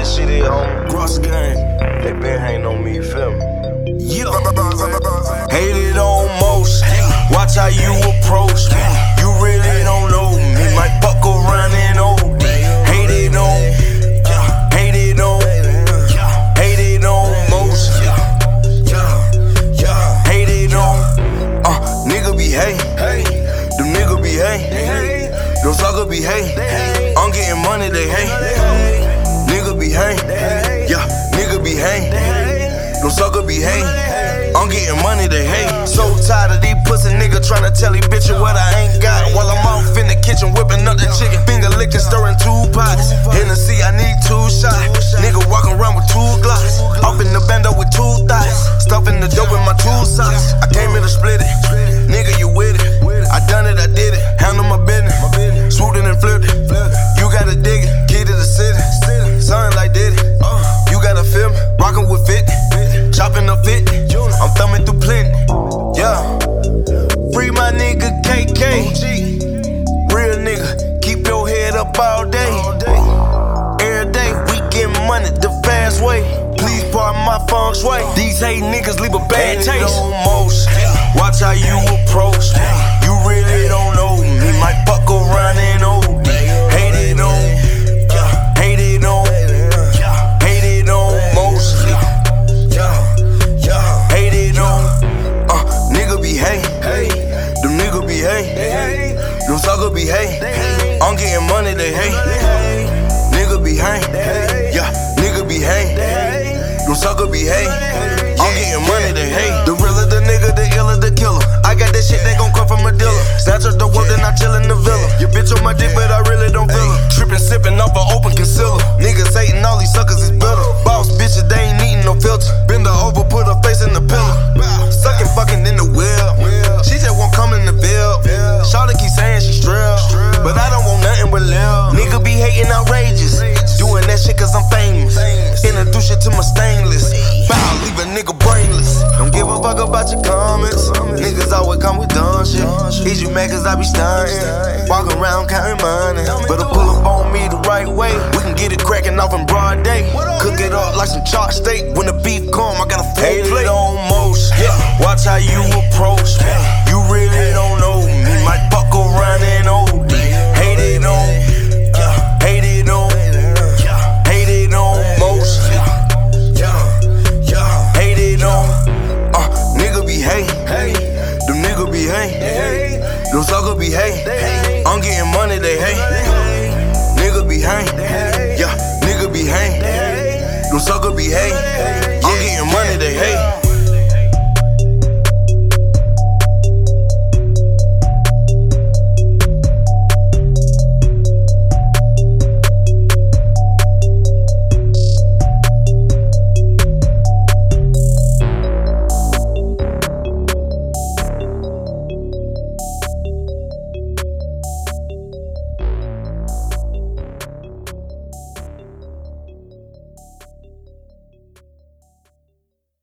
this shit is, homie. Cross gang. They been hating on me, you feel me? Yeah. Hated on most. Watch how you approach me. You really don't know me. Might fuck around and OD. Hated on most. Hated on. Nigga be hate. Them nigga be hate. Them sucker be hate. I'm getting money, they hate. Nigga be hate. Yeah, nigga be hate. Them sucker be hate. I'm getting money, they hate. So tired of these pussy niggas tryna tell these bitches what I ain't got. While I'm off in the kitchen whipping up the chicken, finger licking, stirring 2 pots. Hennessy, I need 2 shots. Nigga walking around with 2 glocks. Off in the bando with 2 thoughts. Stuffing the dope in my 2 socks. I came here to split it. Nigga, you with it. I done it, I did it. Handle my business. Swooped it and flipped it. You gotta dig it. Key to the city. Something like Diddy. You gotta feel me. Rockin' with 50. Chopping up 50. I'm thumbing through plenty. Yeah. Free my nigga KK. Real nigga. Keep your head up all day. Every day we get money the fast way. Please pardon my feng shui. These hate niggas leave a bad taste. Almost. Watch how you approach me. You really don't know me. Might fuck around and OD. Hated on mostly. Hated on. Nigga be hate. Them nigga be hate. Them sucker be hate. I'm getting money, they hate. Nigga be hate. Yeah, nigga be hate. Them sucker be hate. I'm getting money, they hate. The realer the nigga, the iller the killer. I got that shit that gon' come from a dealer. Snatch up the work, then I chill in the villa. Your bitch on my dick, but I really don't feel her. Trippin', sippin' off an open concealer. Niggas hatin', all these suckers is bitter. Boss bitches, they ain't eatin' no filter. Bend her over, put her face in the pillow. Suckin' fucking in the wheel. She just won't come in the bill. Shawty keep saying she straight, but I don't want nothing but lil'. Nigga be hatin' outrageous. Doing that shit cause I'm famous. Introduce shit to my stainless. Bow, leave a nigga brainless. Don't give a fuck about your comments. Niggas always come with dumb shit. Is you mad cause I be stuntin'? Walking around counting money. Better pull up on me the right way. We can get it crackin' off in broad day. Cook it up like some chalk steak. When the beef come, I got a full plate. Almost. Watch how you approach me. You really don't know me. Might fuck around and OD. Hated on mostly. Hated on. Nigga be hate. Them nigga be hate. Them sucker be hate. I'm getting money, they hate. Nigga be hate. Yeah, nigga be hate. Them sucker be hate. I'm getting money, they hate.